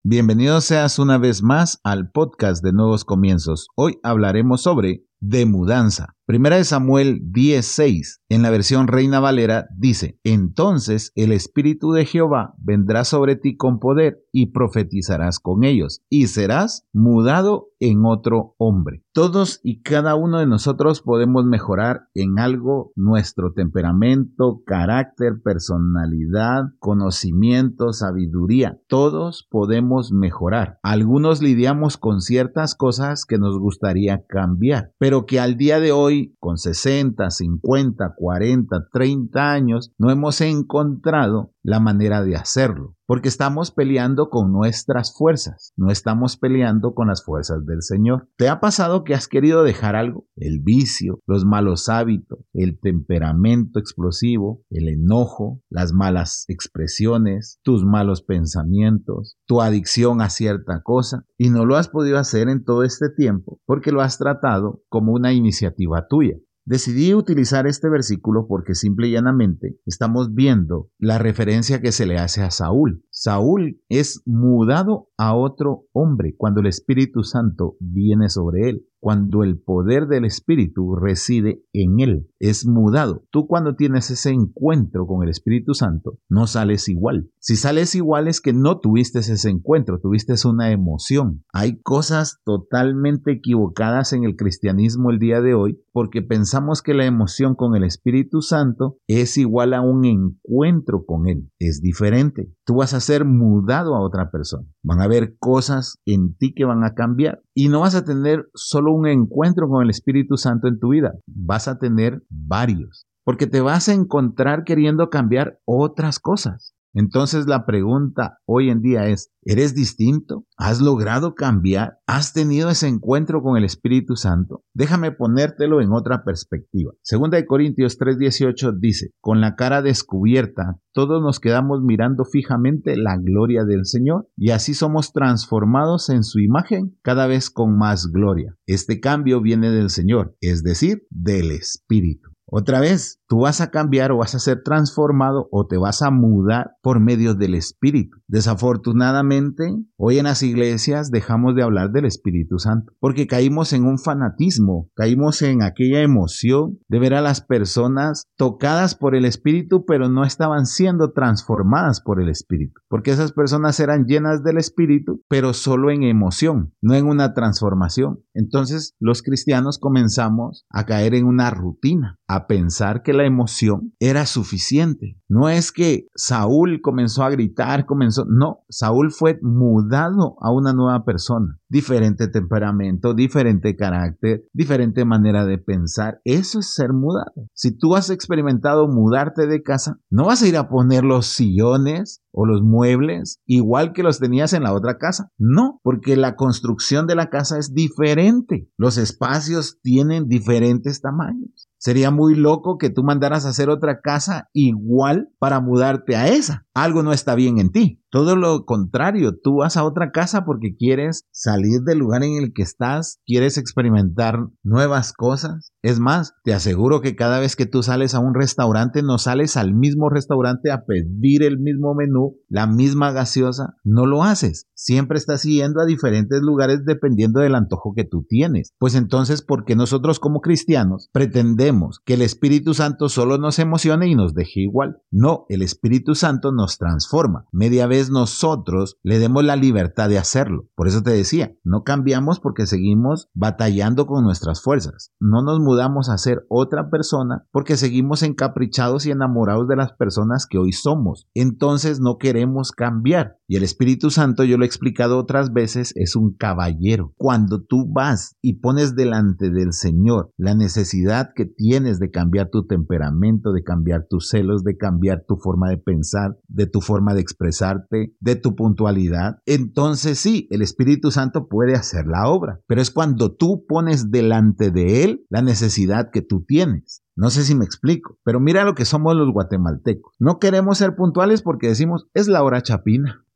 Bienvenido seas una vez más al podcast de Nuevos Comienzos. Hoy hablaremos sobre de mudanza. Primera de Samuel 10:6, en la versión Reina Valera, dice: Entonces el Espíritu de Jehová vendrá sobre ti con poder y profetizarás con ellos y serás mudado en otro hombre. Todos y cada uno de nosotros podemos mejorar en algo nuestro temperamento, carácter, personalidad, conocimiento, sabiduría. Todos podemos mejorar. Algunos lidiamos con ciertas cosas que nos gustaría cambiar, pero que al día de hoy, con 60, 50, 40, 30 años, no hemos encontrado la manera de hacerlo, porque estamos peleando con nuestras fuerzas, no estamos peleando con las fuerzas del Señor. ¿Te ha pasado que has querido dejar algo? El vicio, los malos hábitos, el temperamento explosivo, el enojo, las malas expresiones, tus malos pensamientos, tu adicción a cierta cosa, y no lo has podido hacer en todo este tiempo porque lo has tratado como una iniciativa tuya. Decidí utilizar este versículo porque simple y llanamente estamos viendo la referencia que se le hace a Saúl. Saúl es mudado a otro hombre cuando el Espíritu Santo viene sobre él. Cuando el poder del Espíritu reside en él, es mudado. Tú cuando tienes ese encuentro con el Espíritu Santo, no sales igual. Si sales igual es que no tuviste ese encuentro, tuviste una emoción. Hay cosas totalmente equivocadas en el cristianismo el día de hoy porque pensamos que la emoción con el Espíritu Santo es igual a un encuentro con él. Es diferente. Tú vas a ser mudado a otra persona. Van a haber cosas en ti que van a cambiar y no vas a tener solo un encuentro con el Espíritu Santo en tu vida. Vas a tener varios, porque te vas a encontrar queriendo cambiar otras cosas. Entonces la pregunta hoy en día es, ¿eres distinto? ¿Has logrado cambiar? ¿Has tenido ese encuentro con el Espíritu Santo? Déjame ponértelo en otra perspectiva. Segunda de Corintios 3:18 dice: con la cara descubierta, todos nos quedamos mirando fijamente la gloria del Señor y así somos transformados en su imagen cada vez con más gloria. Este cambio viene del Señor, es decir, del Espíritu. Otra vez, tú vas a cambiar o vas a ser transformado o te vas a mudar por medio del Espíritu. Desafortunadamente, hoy en las iglesias dejamos de hablar del Espíritu Santo porque caímos en un fanatismo, caímos en aquella emoción de ver a las personas tocadas por el Espíritu, pero no estaban siendo transformadas por el Espíritu, porque esas personas eran llenas del Espíritu, pero solo en emoción, no en una transformación. Entonces, los cristianos comenzamos a caer en una rutina, a pensar que la emoción era suficiente. No es que Saúl comenzó a gritar, no, Saúl fue mudado a una nueva persona. Diferente temperamento, diferente carácter, diferente manera de pensar. Eso es ser mudado. Si tú has experimentado mudarte de casa, no vas a ir a poner los sillones o los muebles igual que los tenías en la otra casa. No, porque la construcción de la casa es diferente. Los espacios tienen diferentes tamaños. Sería muy loco que tú mandaras a hacer otra casa igual para mudarte a esa. Algo no está bien en ti. Todo lo contrario, tú vas a otra casa porque quieres salir del lugar en el que estás, quieres experimentar nuevas cosas. Es más, te aseguro que cada vez que tú sales a un restaurante, no sales al mismo restaurante a pedir el mismo menú, la misma gaseosa, no lo haces. Siempre estás yendo a diferentes lugares dependiendo del antojo que tú tienes. Pues entonces, ¿por qué nosotros como cristianos pretendemos que el Espíritu Santo solo nos emocione y nos deje igual? No, el Espíritu Santo nos transforma. Media vez nosotros le demos la libertad de hacerlo. Por eso te decía, no cambiamos porque seguimos batallando con nuestras fuerzas. No nos mudamos a ser otra persona porque seguimos encaprichados y enamorados de las personas que hoy somos. Entonces no queremos cambiar. Y el Espíritu Santo, yo lo he explicado otras veces, es un caballero. Cuando tú vas y pones delante del Señor la necesidad que tienes de cambiar tu temperamento, de cambiar tus celos, de cambiar tu forma de pensar, de tu forma de expresarte, de tu puntualidad, entonces sí, el Espíritu Santo puede hacer la obra. Pero es cuando tú pones delante de Él la necesidad que tú tienes. No sé si me explico, pero mira lo que somos los guatemaltecos. No queremos ser puntuales porque decimos, es la hora chapina.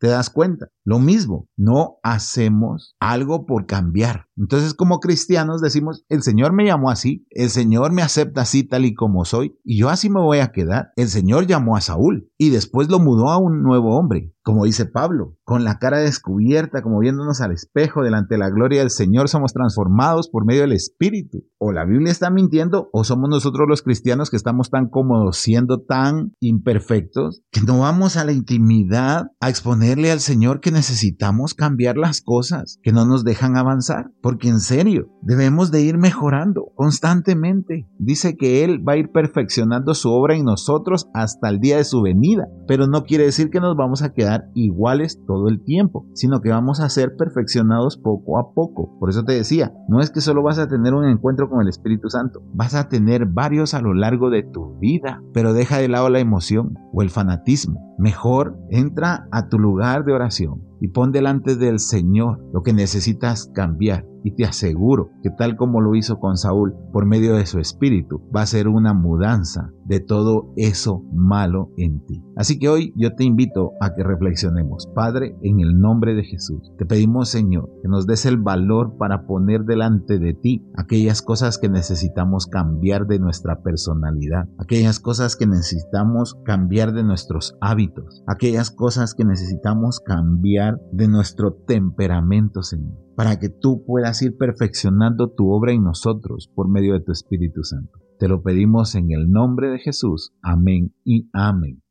¿Te das cuenta? Lo mismo, no hacemos algo por cambiar. Entonces, como cristianos decimos, el Señor me llamó así, el Señor me acepta así tal y como soy, y yo así me voy a quedar. El Señor llamó a Saúl y después lo mudó a un nuevo hombre. Como dice Pablo, con la cara descubierta, como viéndonos al espejo delante de la gloria del Señor, somos transformados por medio del Espíritu. O la Biblia está mintiendo, o somos nosotros los cristianos que estamos tan cómodos, siendo tan imperfectos, que no vamos a la intimidad a exponerle al Señor que necesitamos cambiar las cosas, que no nos dejan avanzar. Porque en serio, debemos de ir mejorando constantemente. Dice que Él va a ir perfeccionando su obra en nosotros hasta el día de su venida, pero no quiere decir que nos vamos a quedar iguales todo el tiempo, sino que vamos a ser perfeccionados poco a poco. Por eso te decía, no es que solo vas a tener un encuentro con el Espíritu Santo, vas a tener varios a lo largo de tu vida, pero deja de lado la emoción o el fanatismo. Mejor entra a tu lugar de oración y pon delante del Señor lo que necesitas cambiar. Y te aseguro que tal como lo hizo con Saúl, por medio de su espíritu, va a ser una mudanza de todo eso malo en ti. Así que hoy yo te invito a que reflexionemos. Padre, en el nombre de Jesús, te pedimos, Señor, que nos des el valor para poner delante de ti aquellas cosas que necesitamos cambiar de nuestra personalidad, aquellas cosas que necesitamos cambiar de nuestros hábitos, aquellas cosas que necesitamos cambiar de nuestro temperamento, Señor, para que tú puedas ir perfeccionando tu obra en nosotros por medio de tu Espíritu Santo. Te lo pedimos en el nombre de Jesús. Amén y amén.